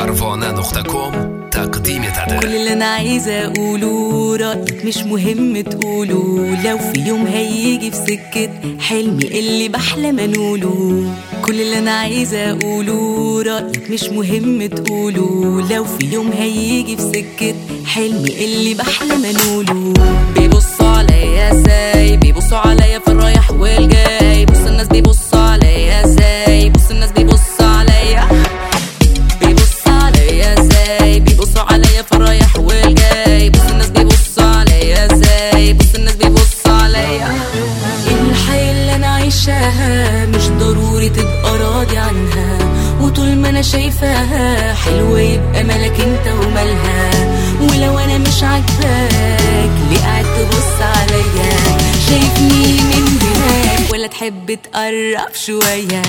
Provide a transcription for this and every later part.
parvana.com تقديم تعدل. كل اللي انا عايزه اقوله رايك مش مهم تقوله، لو في يوم هيجي في سكه حلمي اللي بحلم انوله. كل اللي انا عايزه اقوله رايك مش مهم تقوله، لو في يوم هيجي في سكه حلمي اللي بحلم انوله. بيبصوا عليا ازاي، بيبصوا عليا في الرايح والجاي، بص الناس بيبصوا عليا ازاي، بص الناس بيبصوا عليا، بيبصوا عليا ازاي، بيبصوا عليا في الرايح والجاي، بص الناس بيبصوا عليا ازاي، بص الناس بيبصوا عليا. الحياة اللي انا عايشاها مش ضروري تبقى راضي عنها، وطول ما انا شايفاها حلوة يبقى مالك انت ومالها. ولو انا مش عاجباك ليه قاعد تبص عليا، شايفني من هناك ولا تحب تقرب شوية؟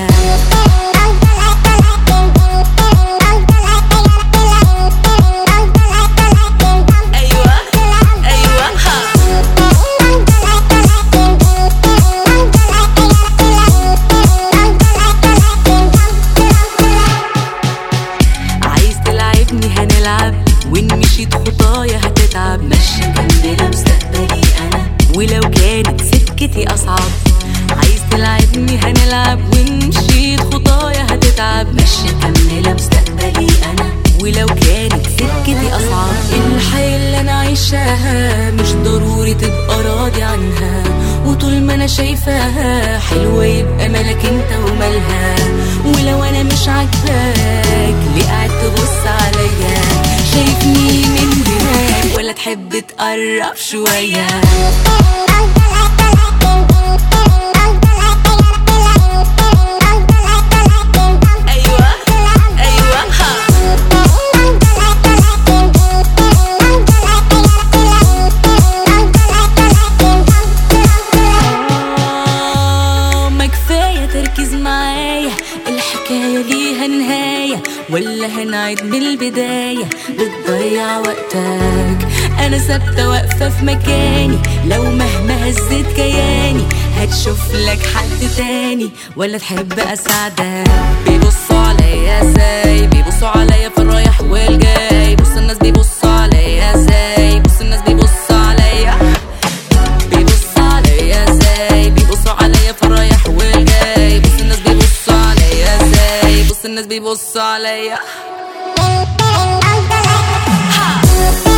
هنلعب وإن مشيت خطايا هتتعب، ماشي جنبنا مستقبلي أنا ولو كانت سكتي أصعب. عايز تلعبني هنلعب وإن مشيت خطايا هتتعب، ماشي جنبنا مستقبلي أنا ولو كانت سكتي أصعب. الحياة اللي أنا عايشاها مش ضروري تبقى راضي عنها، وطول ما أنا شايفاها حلوة يبقى مالك انت ومالها. ولو أنا مش عاجباك ليه قاعد تبص عليا، شايفني من هناك ولا تحب تقرب شوية؟ تركز معايا، الحكاية ليها نهاية ولا هنعيد من البداية؟ بتضيع وقتك، أنا ثابتة واقفة في مكاني، لو مهما هزت كياني هتشوف لك حد تاني ولا تحب أساعدك. بيبصوا عليا ازاي، بيبصوا عليا في الرايح والجاي، بص الناس بيبصوا عليا ازاي، بص الناس بيبصوا عليا، بيبصوا عليا ازاي، بيبصوا عليا في الرايح والجاي، بص الناس بيبصوا عليا ازاي، بص الناس بيبصوا عليا.